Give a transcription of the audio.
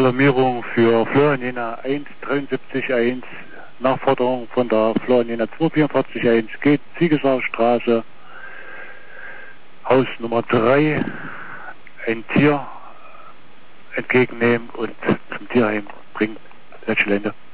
Alarmierung für Florianina 173.1, Nachforderung von der Florianina 244.1, geht Ziegesauerstraße, Haus Nummer 3, ein Tier entgegennehmen und zum Tierheim bringen. Letzte Lände.